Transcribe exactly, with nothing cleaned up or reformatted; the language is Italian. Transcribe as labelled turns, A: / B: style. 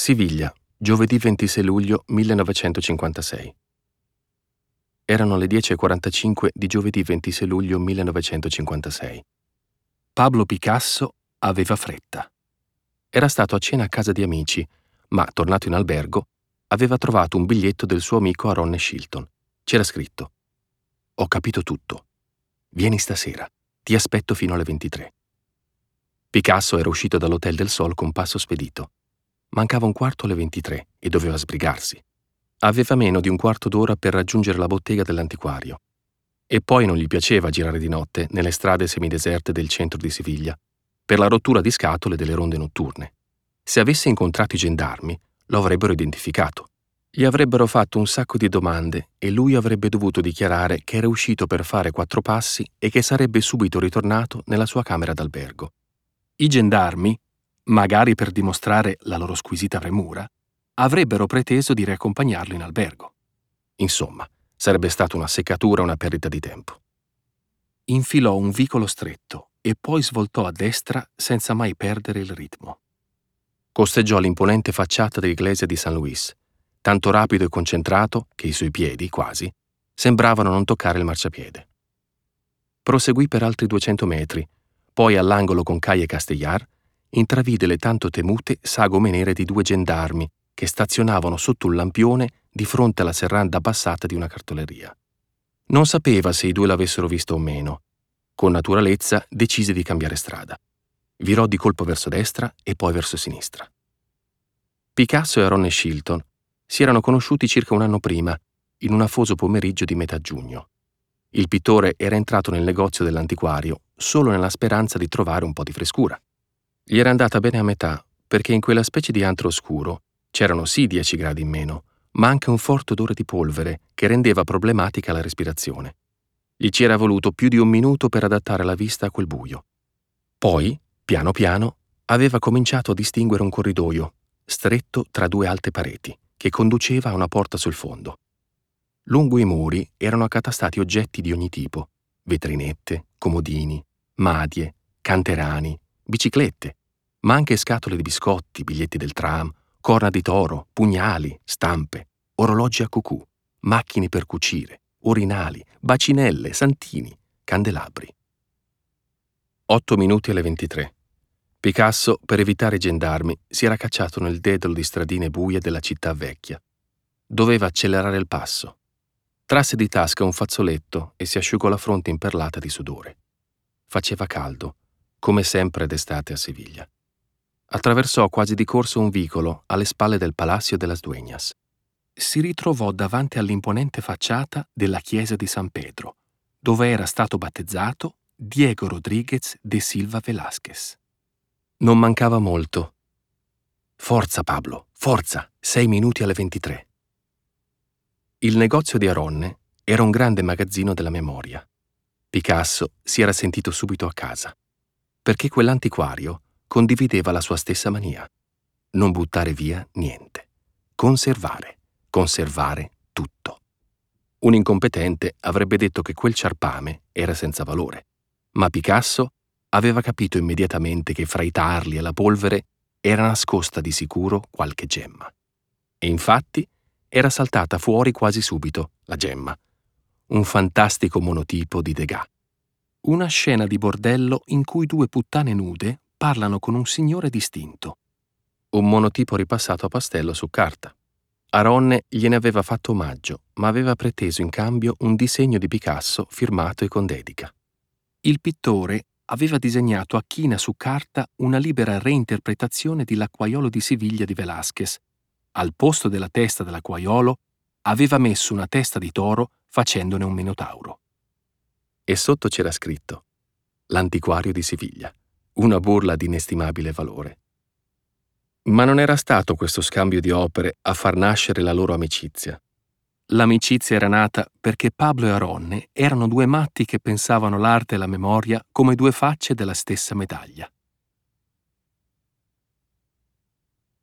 A: Siviglia, giovedì ventisei luglio millenovecentocinquantasei. Erano le dieci e quarantacinque di giovedì ventisei luglio millenovecentocinquantasei. Pablo Picasso aveva fretta. Era stato a cena a casa di amici, ma, tornato in albergo, aveva trovato un biglietto del suo amico Aaron Shilton. C'era scritto: «Ho capito tutto. Vieni stasera. Ti aspetto fino alle ventitré». Picasso era uscito dall'Hotel del Sol con passo spedito. Mancava un quarto alle ventitré e doveva sbrigarsi. Aveva meno di un quarto d'ora per raggiungere la bottega dell'antiquario. E poi non gli piaceva girare di notte nelle strade semideserte del centro di Siviglia, per la rottura di scatole delle ronde notturne. Se avesse incontrato i gendarmi, lo avrebbero identificato. Gli avrebbero fatto un sacco di domande e lui avrebbe dovuto dichiarare che era uscito per fare quattro passi e che sarebbe subito ritornato nella sua camera d'albergo. I gendarmi, magari per dimostrare la loro squisita premura, avrebbero preteso di riaccompagnarlo in albergo. Insomma, sarebbe stata una seccatura e una perdita di tempo. Infilò un vicolo stretto e poi svoltò a destra senza mai perdere il ritmo. Costeggiò l'imponente facciata dell'Iglesia di San Luis, tanto rapido e concentrato che i suoi piedi, quasi, sembravano non toccare il marciapiede. Proseguì per altri duecento metri, poi all'angolo con Calle Castellar intravide le tanto temute sagome nere di due gendarmi che stazionavano sotto un lampione di fronte alla serranda abbassata di una cartoleria. Non sapeva se i due l'avessero visto o meno. Con naturalezza decise di cambiare strada. Virò di colpo verso destra e poi verso sinistra. Picasso e Aaron Shilton si erano conosciuti circa un anno prima, in un afoso pomeriggio di metà giugno. Il pittore era entrato nel negozio dell'antiquario solo nella speranza di trovare un po' di frescura. Gli era andata bene a metà, perché in quella specie di antro oscuro c'erano sì dieci gradi in meno, ma anche un forte odore di polvere che rendeva problematica la respirazione. Gli ci era voluto più di un minuto per adattare la vista a quel buio. Poi, piano piano, aveva cominciato a distinguere un corridoio, stretto tra due alte pareti, che conduceva a una porta sul fondo. Lungo i muri erano accatastati oggetti di ogni tipo: vetrinette, comodini, madie, canterani, biciclette, ma anche scatole di biscotti, biglietti del tram, corna di toro, pugnali, stampe, orologi a cucù, macchine per cucire, orinali, bacinelle, santini, candelabri. Otto minuti alle ventitré. Picasso, per evitare i gendarmi, si era cacciato nel dedalo di stradine buie della città vecchia. Doveva accelerare il passo. Trasse di tasca un fazzoletto e si asciugò la fronte imperlata di sudore. Faceva caldo, come sempre d'estate a Siviglia. Attraversò quasi di corsa un vicolo alle spalle del Palacio de las Dueñas. Si ritrovò davanti all'imponente facciata della chiesa di San Pedro, dove era stato battezzato Diego Rodríguez de Silva Velázquez. Non mancava molto. Forza, Pablo, forza, sei minuti alle ventitré. Il negozio di Aronne era un grande magazzino della memoria. Picasso si era sentito subito a casa, perché quell'antiquario condivideva la sua stessa mania: non buttare via niente, conservare, conservare tutto. Un incompetente avrebbe detto che quel ciarpame era senza valore, ma Picasso aveva capito immediatamente che fra i tarli e la polvere era nascosta di sicuro qualche gemma. E infatti era saltata fuori quasi subito la gemma, un fantastico monotipo di Degas. Una scena di bordello in cui due puttane nude parlano con un signore distinto. Un monotipo ripassato a pastello su carta. Aronne gliene aveva fatto omaggio, ma aveva preteso in cambio un disegno di Picasso firmato e con dedica. Il pittore aveva disegnato a china su carta una libera reinterpretazione di L'Acquaiolo di Siviglia di Velázquez. Al posto della testa dell'acquaiolo aveva messo una testa di toro facendone un minotauro. E sotto c'era scritto: l'antiquario di Siviglia, una burla di inestimabile valore. Ma non era stato questo scambio di opere a far nascere la loro amicizia. L'amicizia era nata perché Pablo e Aronne erano due matti che pensavano l'arte e la memoria come due facce della stessa medaglia.